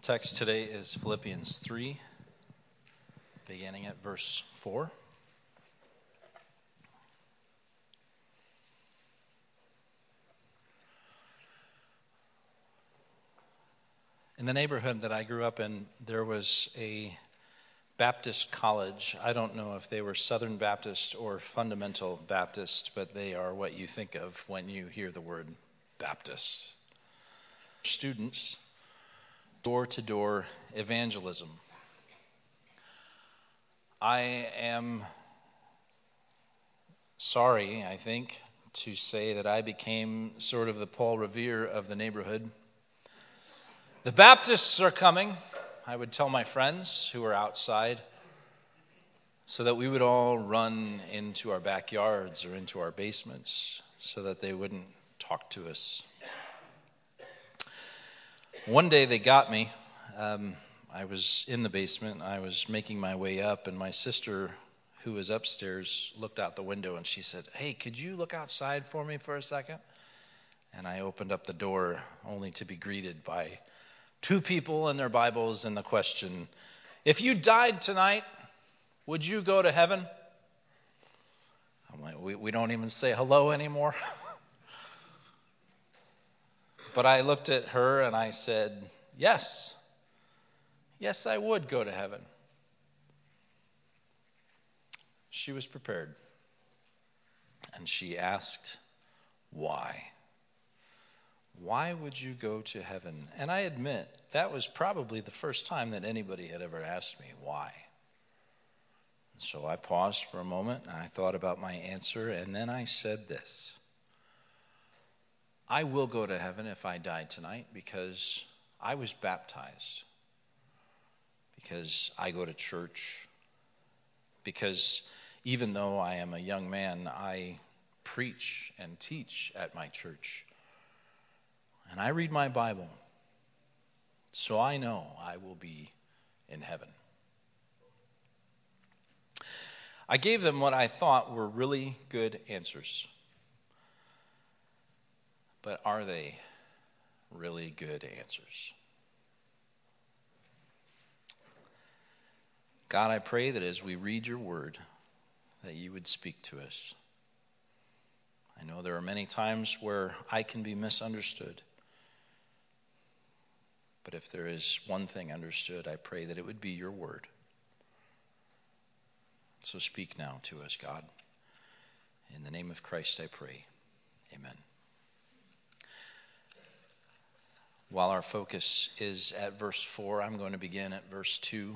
Text today is Philippians 3, beginning at verse 4. In the neighborhood that I grew up in, there was a Baptist college. I don't know if they were Southern Baptist or Fundamental Baptist, but they are what you think of when you hear the word Baptist. Students, door-to-door evangelism. I am sorry, I think, to say that I became sort of the Paul Revere of the neighborhood. The Baptists are coming, I would tell my friends who were outside, so that we would all run into our backyards or into our basements so that they wouldn't talk to us. One day they got me. I was in the basement. I was making my way up, and my sister, who was upstairs, looked out the window and she said, "Hey, could you look outside for me for a second?" And I opened up the door only to be greeted by two people and their Bibles and the question, "If you died tonight, would you go to heaven?" I'm like, we don't even say hello anymore. But I looked at her and I said, yes, I would go to heaven. She was prepared. And she asked, why? Why would you go to heaven? And I admit, that was probably the first time that anybody had ever asked me why. So I paused for a moment and I thought about my answer, and then I said this. I will go to heaven if I die tonight because I was baptized, because I go to church, because even though I am a young man, I preach and teach at my church, and I read my Bible, so I know I will be in heaven. I gave them what I thought were really good answers. But are they really good answers? God, I pray that as we read your word, that you would speak to us. I know there are many times where I can be misunderstood. But if there is one thing understood, I pray that it would be your word. So speak now to us, God. In the name of Christ I pray. Amen. While our focus is at verse 4, I'm going to begin at verse 2.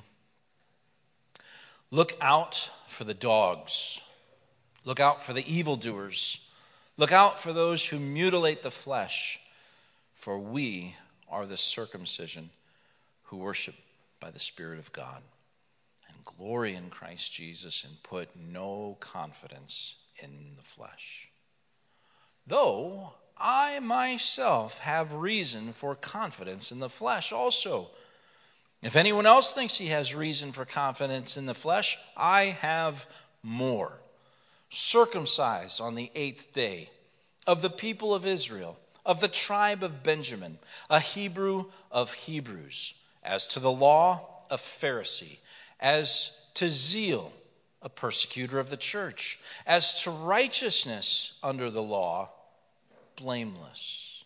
Look out for the dogs. Look out for the evildoers. Look out for those who mutilate the flesh. For we are the circumcision who worship by the Spirit of God and glory in Christ Jesus and put no confidence in the flesh. Though I myself have reason for confidence in the flesh also. If anyone else thinks he has reason for confidence in the flesh, I have more. Circumcised on the 8th day, of the people of Israel, of the tribe of Benjamin, a Hebrew of Hebrews, as to the law, a Pharisee, as to zeal, a persecutor of the church, as to righteousness under the law, blameless.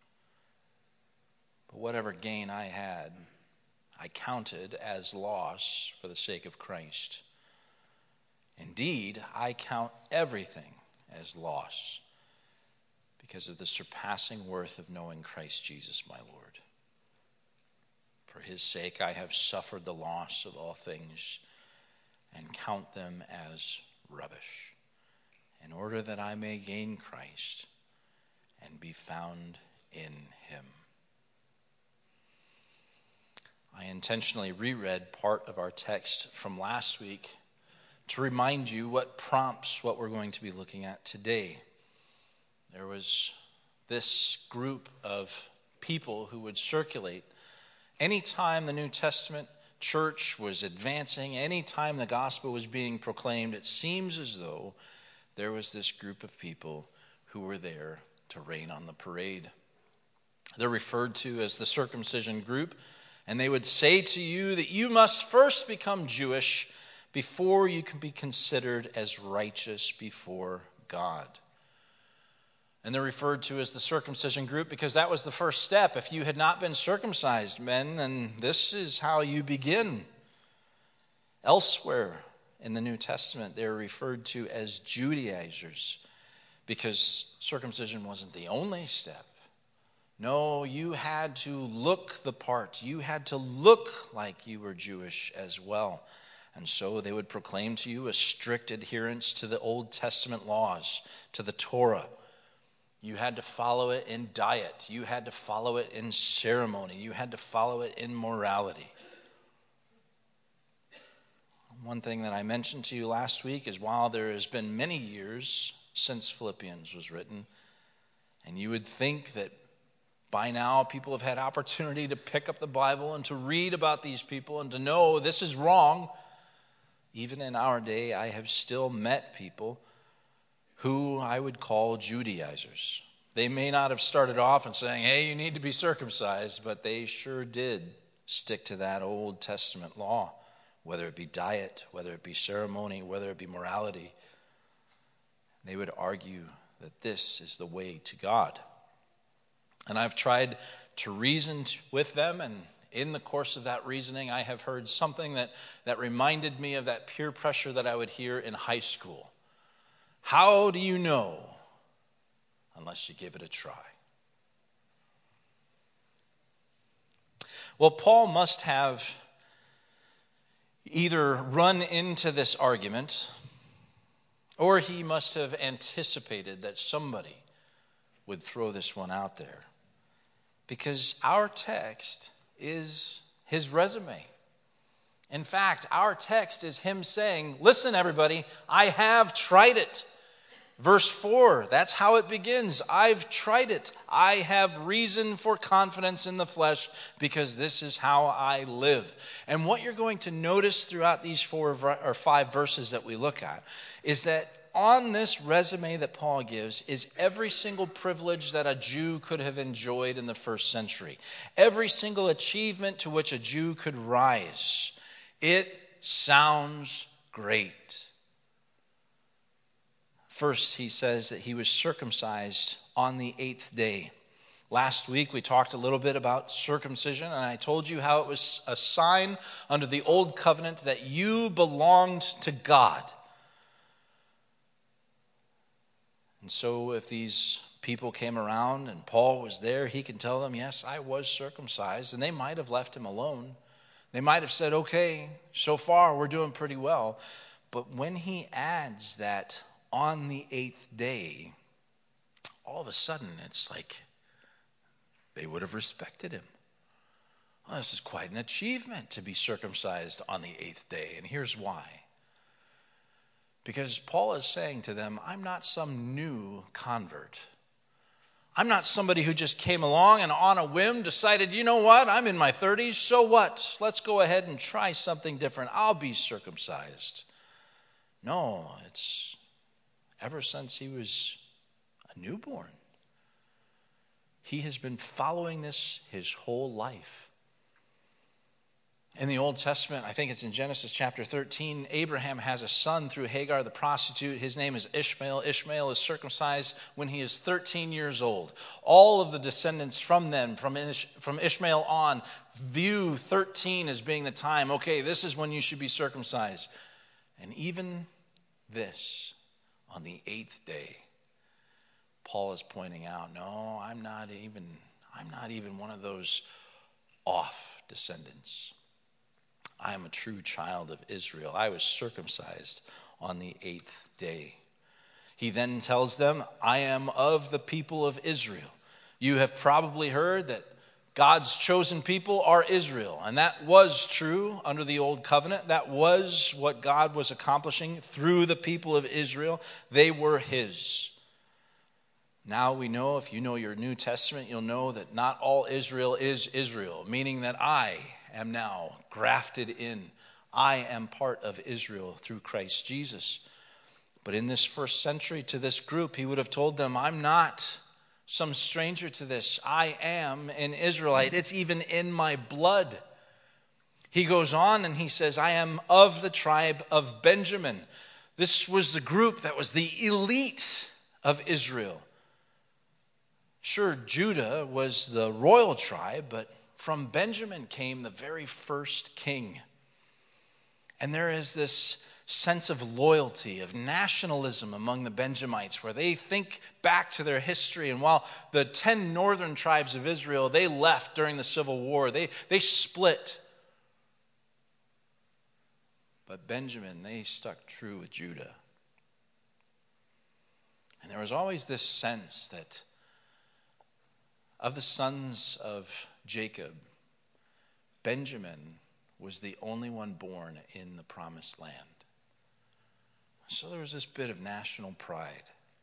But whatever gain I had, I counted as loss for the sake of Christ. Indeed, I count everything as loss because of the surpassing worth of knowing Christ Jesus my Lord. For his sake I have suffered the loss of all things and count them as rubbish, in order that I may gain Christ and be found in him. I intentionally reread part of our text from last week to remind you what prompts what we're going to be looking at today. There was this group of people who would circulate anytime the New Testament church was advancing, anytime the gospel was being proclaimed. It seems as though there was this group of people who were there to rain on the parade. They're referred to as the circumcision group And they would say to you that you must first become Jewish before you can be considered as righteous before God. And they're referred to as the circumcision group because that was the first step. If you had not been circumcised, men, then this is how you begin. Elsewhere in the New Testament, they're referred to as Judaizers because circumcision wasn't the only step. No, you had to look the part. You had to look like you were Jewish as well. And so they would proclaim to you a strict adherence to the Old Testament laws, to the Torah. You had to follow it in diet. You had to follow it in ceremony. You had to follow it in morality. One thing that I mentioned to you last week is while there has been many years since Philippians was written, and you would think that by now people have had opportunity to pick up the Bible and to read about these people and to know this is wrong, even in our day, I have still met people who I would call Judaizers. They may not have started off and saying, hey, you need to be circumcised, but they sure did stick to that Old Testament law, whether it be diet, whether it be ceremony, whether it be morality. They would argue that this is the way to God. And I've tried to reason with them, and in the course of that reasoning, I have heard something that reminded me of that peer pressure that I would hear in high school. How do you know unless you give it a try? Well, Paul must have either run into this argument or he must have anticipated that somebody would throw this one out there. Because our text is his resume. In fact, our text is him saying, listen, everybody, I have tried it. Verse 4, that's how it begins. I've tried it. I have reason for confidence in the flesh because this is how I live. And what you're going to notice throughout these 4 or 5 verses that we look at is that on this resume that Paul gives is every single privilege that a Jew could have enjoyed in the first century. Every single achievement to which a Jew could rise. It sounds great. First, he says that he was circumcised on the 8th day. Last week, we talked a little bit about circumcision, and I told you how it was a sign under the old covenant that you belonged to God. And so if these people came around and Paul was there, he can tell them, yes, I was circumcised. And they might have left him alone. They might have said, okay, so far we're doing pretty well. But when he adds that on the 8th day, all of a sudden it's like they would have respected him. Well, this is quite an achievement to be circumcised on the 8th day. And here's why. Because Paul is saying to them, I'm not some new convert. I'm not somebody who just came along and on a whim decided, you know what, I'm in my 30s, so what? Let's go ahead and try something different. I'll be circumcised. No, it's ever since he was a newborn. He has been following this his whole life. In the Old Testament, I think it's in Genesis chapter 13, Abraham has a son through Hagar the prostitute. His name is Ishmael. Ishmael is circumcised when he is 13 years old. All of the descendants from them, from Ishmael on, view 13 as being the time, okay, this is when you should be circumcised. And even this, on the 8th day, Paul is pointing out, no, I'm not even one of those off descendants. I am a true child of Israel. I was circumcised on the 8th day. He then tells them, I am of the people of Israel. You have probably heard that God's chosen people are Israel. And that was true under the Old Covenant. That was what God was accomplishing through the people of Israel. They were his. Now we know, if you know your New Testament, you'll know that not all Israel is Israel, meaning that I am now grafted in. I am part of Israel through Christ Jesus. But in this first century, to this group, he would have told them, I'm not some stranger to this. I am an Israelite. It's even in my blood. He goes on and he says, I am of the tribe of Benjamin. This was the group that was the elite of Israel. Sure, Judah was the royal tribe, but from Benjamin came the very first king. And there is this sense of loyalty, of nationalism among the Benjamites, where they think back to their history. And while the 10 northern tribes of Israel, they left during the Civil War, they split. But Benjamin, they stuck true with Judah. And there was always this sense that of the sons of Jacob, Benjamin was the only one born in the promised land. So there was this bit of national pride.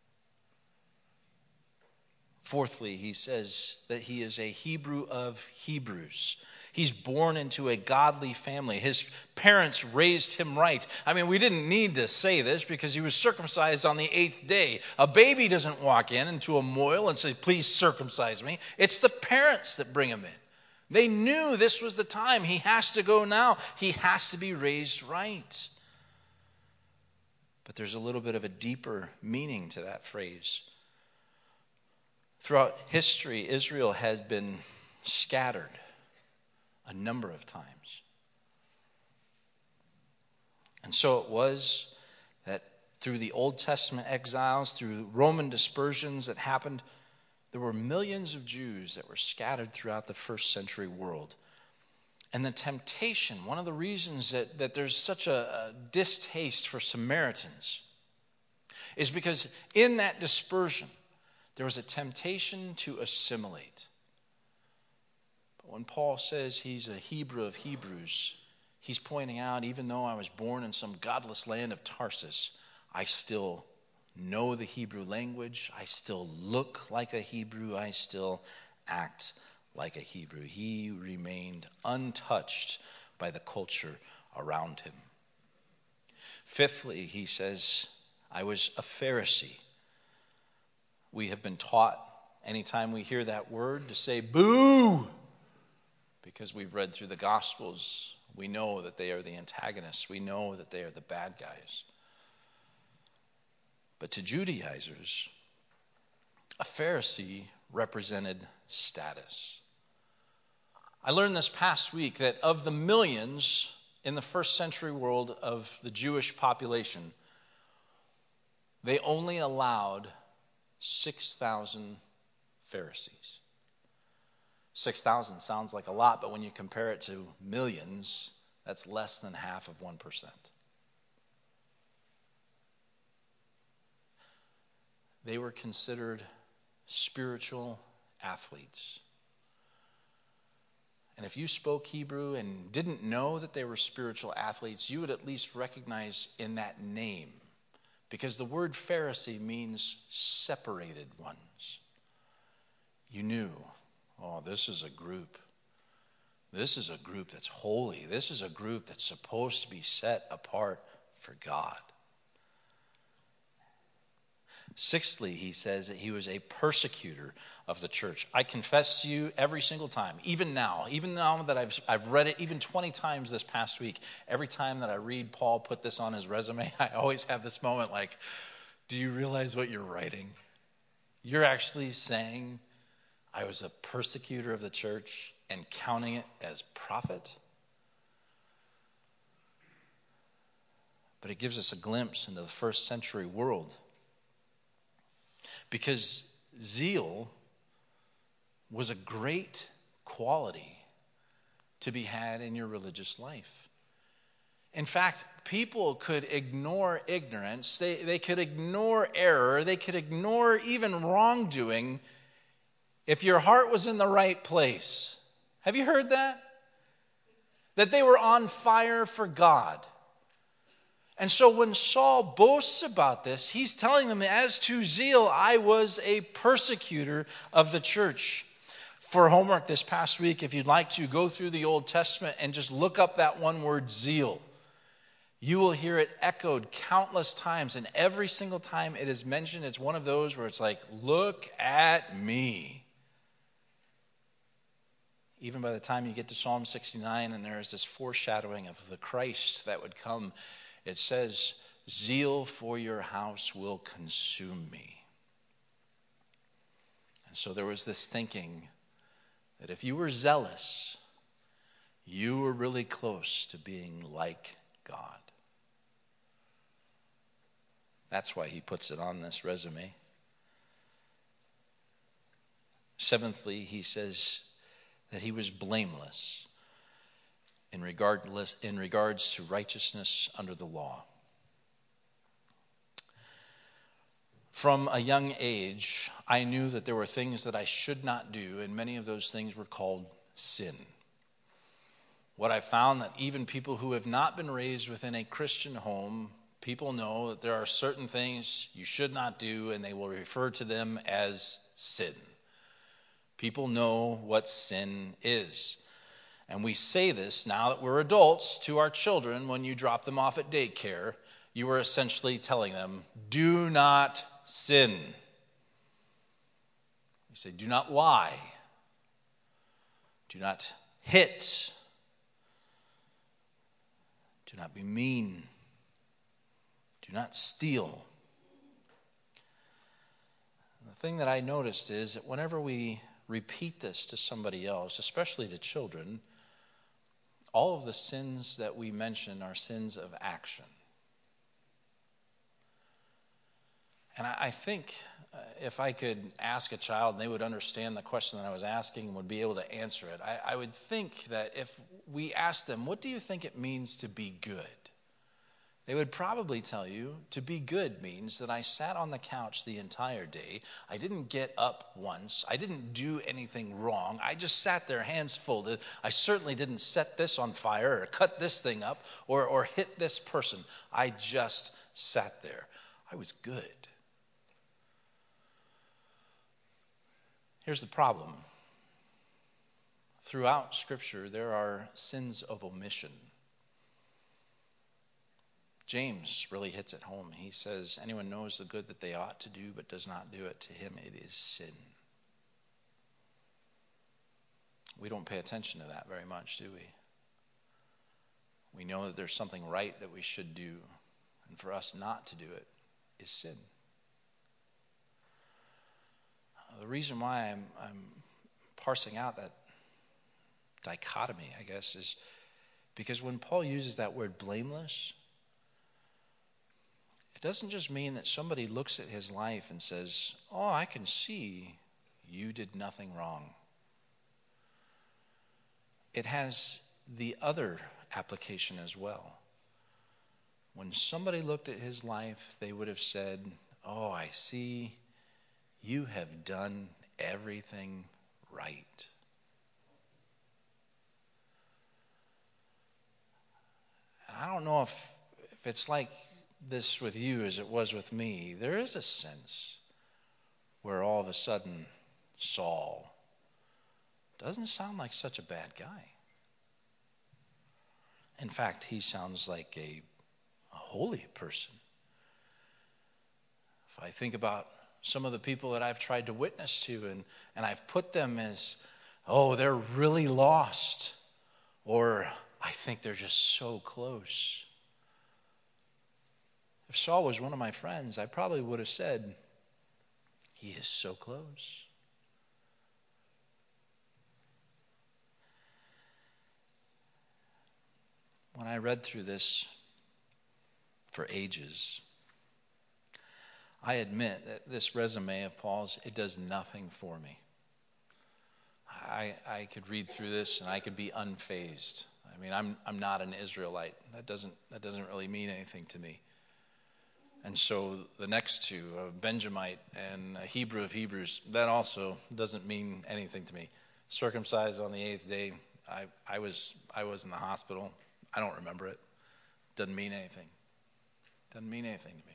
Fourthly, he says that he is a Hebrew of Hebrews. He's born into a godly family. His parents raised him right. I mean, we didn't need to say this because he was circumcised on the 8th day. A baby doesn't walk into a moil and say, please circumcise me. It's the parents that bring him in. They knew this was the time. He has to go now. He has to be raised right. But there's a little bit of a deeper meaning to that phrase. Throughout history, Israel has been scattered a number of times. And so it was that through the Old Testament exiles, through Roman dispersions that happened, there were millions of Jews that were scattered throughout the first century world. And the temptation, one of the reasons that there's such a distaste for Samaritans, is because in that dispersion, there was a temptation to assimilate. But when Paul says he's a Hebrew of Hebrews, he's pointing out, even though I was born in some godless land of Tarsus, I still know the Hebrew language. I still look like a Hebrew. I still act like a Hebrew. He remained untouched by the culture around him. Fifthly, he says, I was a Pharisee. We have been taught anytime we hear that word to say boo, because we've read through the Gospels. We know that they are the antagonists. We know that they are the bad guys. But to Judaizers, a Pharisee represented status. I learned this past week that of the millions in the first century world of the Jewish population, they only allowed 6,000 Pharisees. 6,000 sounds like a lot, but when you compare it to millions, that's less than half of 1%. They were considered spiritual athletes. And if you spoke Hebrew and didn't know that they were spiritual athletes, you would at least recognize in that name, because the word Pharisee means separated ones. You knew, oh, this is a group. This is a group that's holy. This is a group that's supposed to be set apart for God. Sixthly, he says that he was a persecutor of the church. I confess to you every single time, even now that I've read it even 20 times this past week, every time that I read Paul put this on his resume, I always have this moment like, do you realize what you're writing? You're actually saying I was a persecutor of the church and counting it as profit? But it gives us a glimpse into the first century world. Because zeal was a great quality to be had in your religious life. In fact, people could ignore ignorance. They could ignore error. They could ignore even wrongdoing if your heart was in the right place. Have you heard that? That they were on fire for God. And so when Saul boasts about this, he's telling them, as to zeal, I was a persecutor of the church. For homework this past week, if you'd like to, go through the Old Testament and just look up that one word, zeal. You will hear it echoed countless times, and every single time it is mentioned, it's one of those where it's like, look at me. even by the time you get to Psalm 69 and there is this foreshadowing of the Christ that would come, it says, zeal for your house will consume me. And so there was this thinking that if you were zealous, you were really close to being like God. That's why he puts it on this resume. Seventhly, he says that he was blameless in regards to righteousness under the law. From a young age, I knew that there were things that I should not do, and many of those things were called sin. What I found that even people who have not been raised within a Christian home, people know that there are certain things you should not do, and they will refer to them as sin. People know what sin is. And we say this now that we're adults to our children when you drop them off at daycare. You are essentially telling them, do not sin. You say, do not lie. Do not hit. Do not be mean. Do not steal. The thing that I noticed is that whenever we repeat this to somebody else, especially to children, all of the sins that we mention are sins of action. And I think if I could ask a child and they would understand the question that I was asking and would be able to answer it, I would think that if we asked them, what do you think it means to be good? They would probably tell you to be good means that I sat on the couch the entire day. I didn't get up once. I didn't do anything wrong. I just sat there, hands folded. I certainly didn't set this on fire or cut this thing up or hit this person. I just sat there. I was good. Here's the problem. Throughout Scripture, there are sins of omission. James really hits it home. He says, anyone knows the good that they ought to do but does not do it, to him it is sin. We don't pay attention to that very much, do we? We know that there's something right that we should do, and for us not to do it is sin. The reason why I'm parsing out that dichotomy, I guess, is because when Paul uses that word blameless, it doesn't just mean that somebody looks at his life and says, oh, I can see you did nothing wrong. It has the other application as well. When somebody looked at his life, they would have said, oh, I see you have done everything right. And I don't know if it's like this with you as it was with me. There is a sense where all of a sudden Saul doesn't sound like such a bad guy. In fact, he sounds like a holy person. If I think about some of the people that I've tried to witness to and I've put them as, oh, they're really lost, or I think they're just so close. If Saul was one of my friends, I probably would have said, he is so close. When I read through this for ages, I admit that this resume of Paul's, it does nothing for me. I could read through this and I could be unfazed. I mean, I'm not an Israelite. That doesn't really mean anything to me. And so the next two, a Benjamite and a Hebrew of Hebrews, that also doesn't mean anything to me. Circumcised on the 8th day, I was in the hospital. I don't remember it. Doesn't mean anything. Doesn't mean anything to me.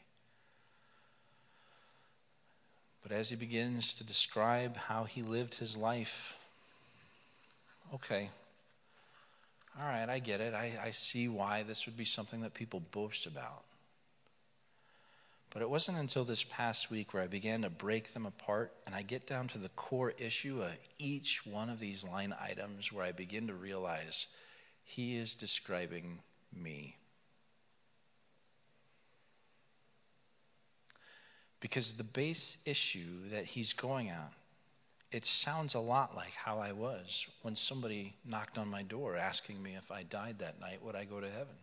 But as he begins to describe how he lived his life, okay, all right, I get it. I see why this would be something that people boast about. But it wasn't until this past week where I began to break them apart and I get down to the core issue of each one of these line items where I begin to realize he is describing me. Because the base issue that he's going at, it sounds a lot like how I was when somebody knocked on my door asking me if I died that night, would I go to heaven?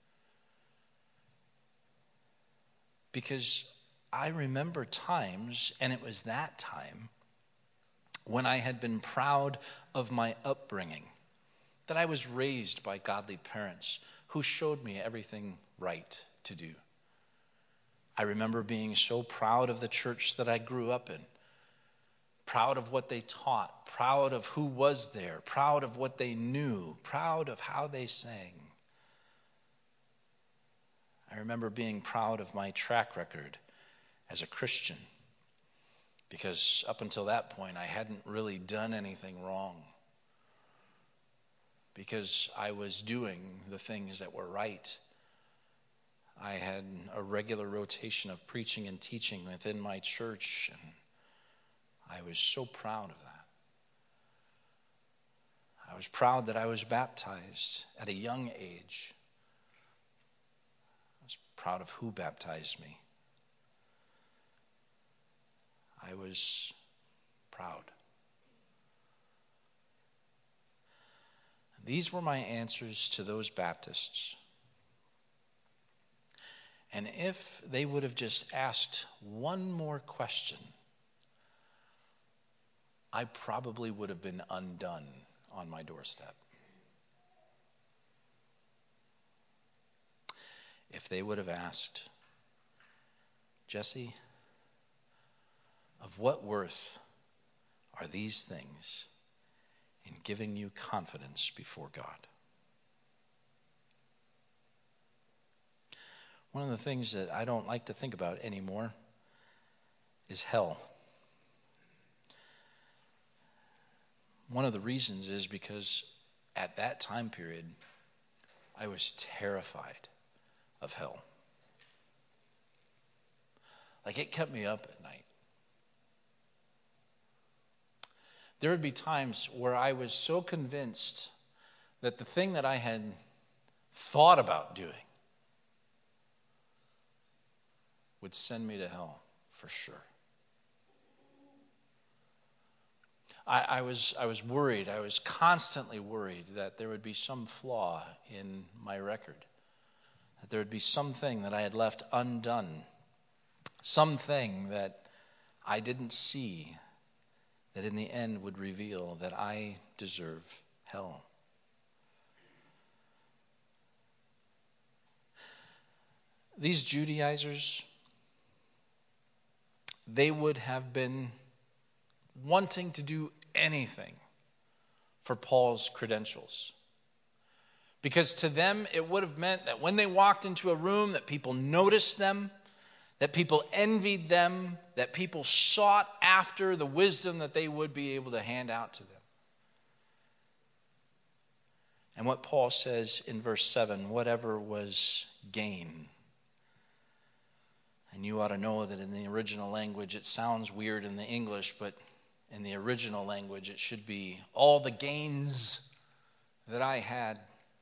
Because I remember times, and it was that time, when I had been proud of my upbringing, that I was raised by godly parents who showed me everything right to do. I remember being so proud of the church that I grew up in, proud of what they taught, proud of who was there, proud of what they knew, proud of how they sang. I remember being proud of my track record as a Christian, because up until that point I hadn't really done anything wrong, because I was doing the things that were right. I had a regular rotation of preaching and teaching within my church, and I was so proud of that. I was proud that I was baptized at a young age. I was proud of who baptized me. I was proud. These were my answers to those Baptists. And if they would have just asked one more question, I probably would have been undone on my doorstep. If they would have asked, Jesse, of what worth are these things in giving you confidence before God? One of the things that I don't like to think about anymore is hell. One of the reasons is because at that time period, I was terrified of hell. Like, it kept me up at night. There would be times where I was so convinced that the thing that I had thought about doing would send me to hell for sure. I was worried. I was constantly worried that there would be some flaw in my record, that there would be something that I had left undone, something that I didn't see that in the end would reveal that I deserve hell. These Judaizers, they would have been wanting to do anything for Paul's credentials. Because to them, it would have meant that when they walked into a room, that people noticed them, that people envied them, that people sought after the wisdom that they would be able to hand out to them. And what Paul says in verse 7, whatever was gain. And you ought to know that in the original language, it sounds weird in the English, but in the original language, it should be all the gains that I had.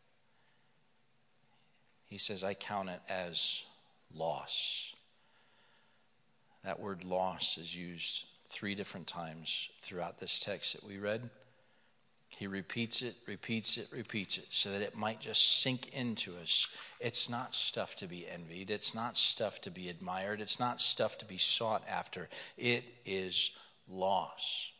He says, I count it as loss. That word loss is used 3 different times throughout this text that we read. He repeats it, so that it might just sink into us. It's not stuff to be envied. It's not stuff to be admired. It's not stuff to be sought after. It is loss.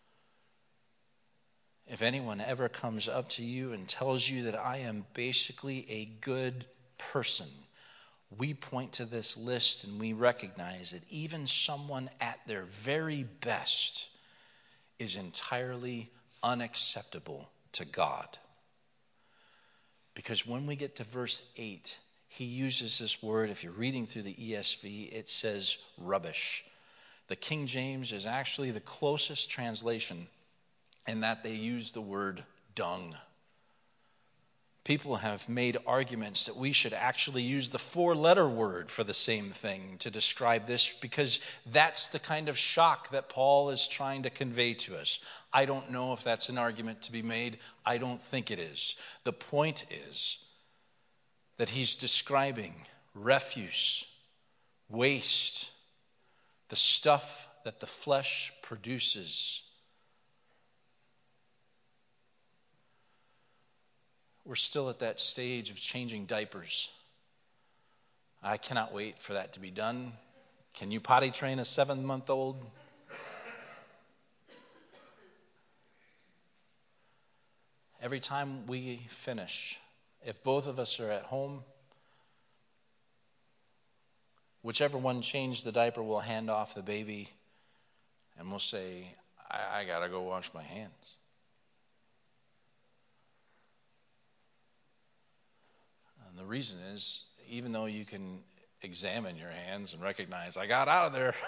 If anyone ever comes up to you and tells you that I am basically a good person, we point to this list and we recognize that even someone at their very best is entirely unacceptable to God. Because when we get to verse 8, he uses this word. If you're reading through the ESV, it says rubbish. The King James is actually the closest translation in that they use the word dung. People have made arguments that we should actually use the 4-letter word for the same thing to describe this, because that's the kind of shock that Paul is trying to convey to us. I don't know if that's an argument to be made. I don't think it is. The point is that he's describing refuse, waste, the stuff that the flesh produces. We're still at that stage of changing diapers. I cannot wait for that to be done. Can you potty train a 7-month-old? Every time we finish, if both of us are at home, whichever one changed the diaper will hand off the baby and we'll say, I gotta go wash my hands. And the reason is, even though you can examine your hands and recognize, I got out of there,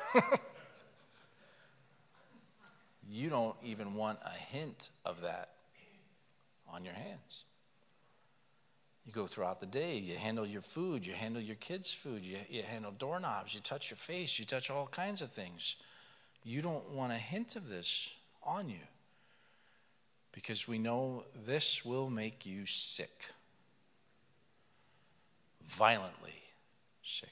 you don't even want a hint of that on your hands. You go throughout the day, you handle your food, you handle your kids' food, you handle doorknobs, you touch your face, you touch all kinds of things. You don't want a hint of this on you, because we know this will make you sick. Violently sick.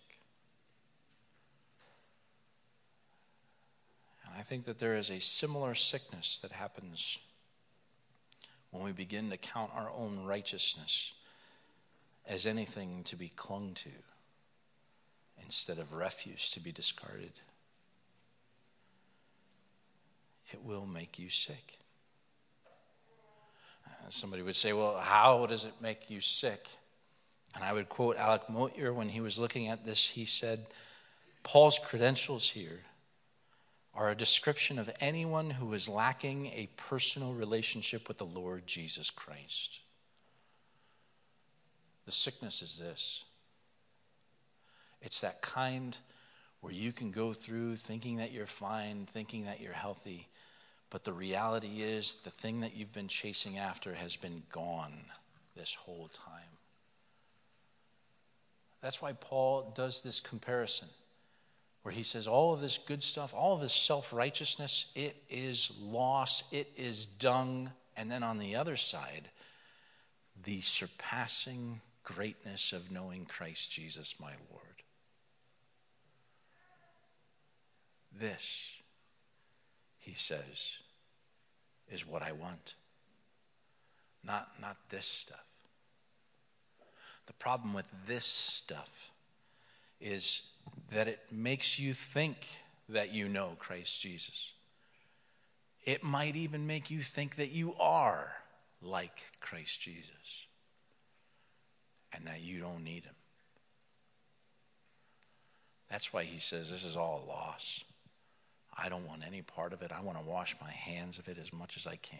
And I think that there is a similar sickness that happens when we begin to count our own righteousness as anything to be clung to instead of refuse to be discarded. It will make you sick. Somebody would say, well, how does it make you sick? And I would quote Alec Motyer when he was looking at this. He said, Paul's credentials here are a description of anyone who is lacking a personal relationship with the Lord Jesus Christ. The sickness is this. It's that kind where you can go through thinking that you're fine, thinking that you're healthy, but the reality is the thing that you've been chasing after has been gone this whole time. That's why Paul does this comparison where he says all of this good stuff, all of this self-righteousness, it is loss, it is dung. And then on the other side, the surpassing greatness of knowing Christ Jesus my Lord. This, he says, is what I want. Not this stuff. The problem with this stuff is that it makes you think that you know Christ Jesus. It might even make you think that you are like Christ Jesus and that you don't need him. That's why he says this is all loss. I don't want any part of it. I want to wash my hands of it as much as I can.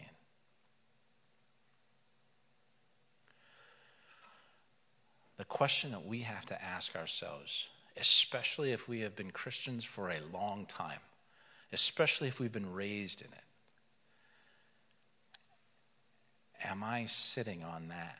The question that we have to ask ourselves, especially if we have been Christians for a long time, especially if we've been raised in it, am I sitting on that?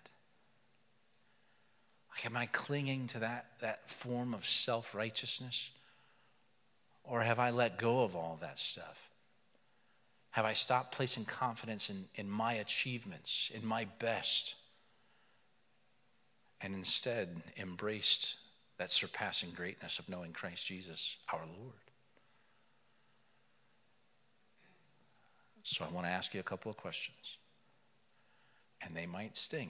Like, am I clinging to that form of self-righteousness? Or have I let go of all that stuff? Have I stopped placing confidence in my achievements, in my best, and instead embraced that surpassing greatness of knowing Christ Jesus, our Lord? So I want to ask you a couple of questions, and they might sting.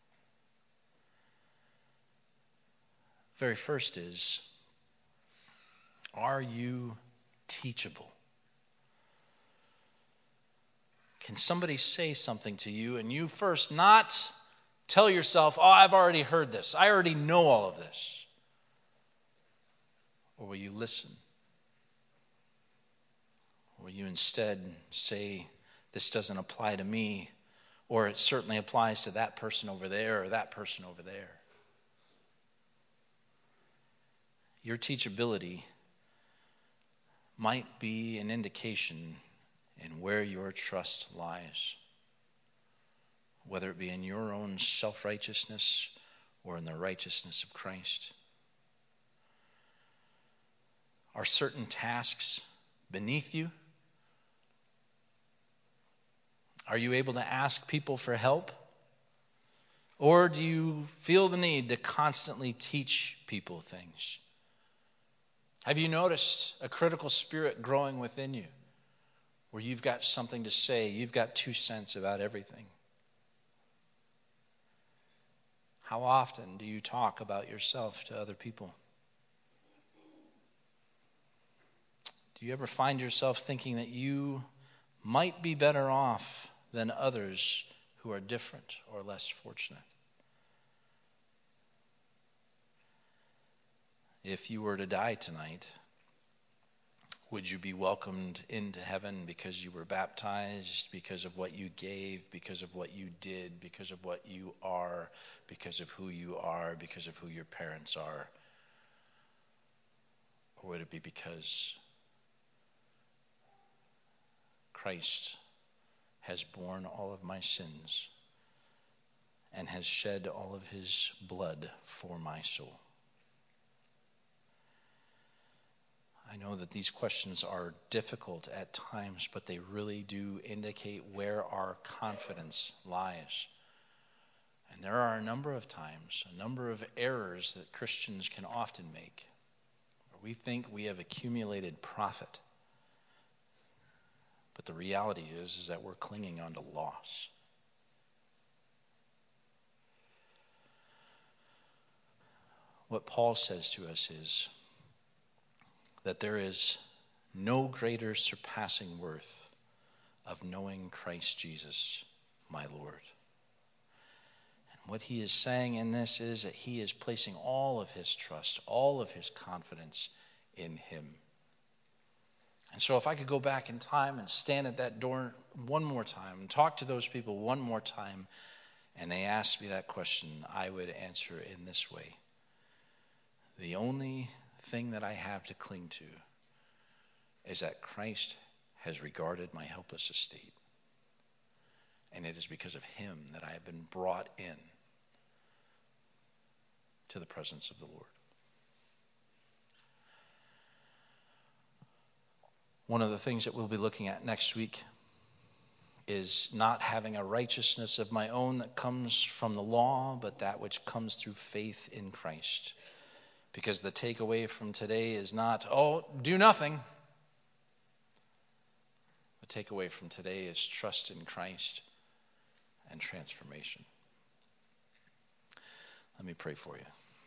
Very first is, are you teachable? Can somebody say something to you and you first not tell yourself, oh, I've already heard this. I already know all of this. Or will you listen? Or will you instead say, this doesn't apply to me, or it certainly applies to that person over there or that person over there? Your teachability might be an indication in where your trust lies. whether it be in your own self-righteousness or in the righteousness of Christ? Are certain tasks beneath you? Are you able to ask people for help? Or do you feel the need to constantly teach people things? Have you noticed a critical spirit growing within you where you've got something to say, you've got 2 cents about everything? How often do you talk about yourself to other people? Do you ever find yourself thinking that you might be better off than others who are different or less fortunate? If you were to die tonight, would you be welcomed into heaven because you were baptized, because of what you gave, because of what you did, because of what you are, because of who you are, because of who your parents are? Or would it be because Christ has borne all of my sins and has shed all of his blood for my soul? I know that these questions are difficult at times, but they really do indicate where our confidence lies. And there are a number of times, a number of errors that Christians can often make, where we think we have accumulated profit. But the reality is that we're clinging on to loss. What Paul says to us is that there is no greater surpassing worth of knowing Christ Jesus, my Lord. And what he is saying in this is that he is placing all of his trust, all of his confidence in him. And so if I could go back in time and stand at that door one more time and talk to those people one more time, and they asked me that question, I would answer in this way. The only thing that I have to cling to is that Christ has regarded my helpless estate. And it is because of him that I have been brought in to the presence of the Lord. One of the things that we'll be looking at next week is not having a righteousness of my own that comes from the law, but that which comes through faith in Christ. Because the takeaway from today is not, do nothing. The takeaway from today is trust in Christ and transformation. Let me pray for you.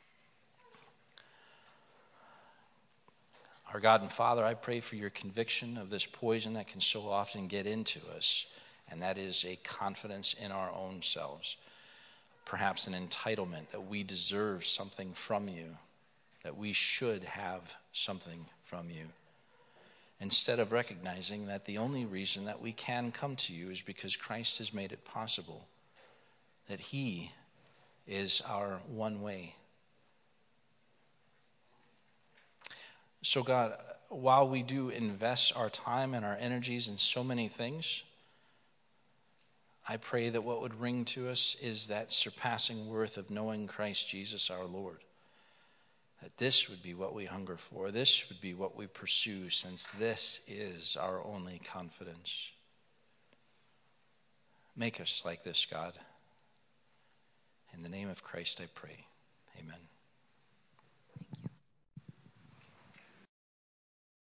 Our God and Father, I pray for your conviction of this poison that can so often get into us, and that is a confidence in our own selves, perhaps an entitlement that we deserve something from you, that we should have something from you, instead of recognizing that the only reason that we can come to you is because Christ has made it possible, that he is our one way. So God, while we do invest our time and our energies in so many things, I pray that what would ring to us is that surpassing worth of knowing Christ Jesus our Lord. That this would be what we hunger for. This would be what we pursue, since this is our only confidence. Make us like this, God. In the name of Christ I pray. Amen.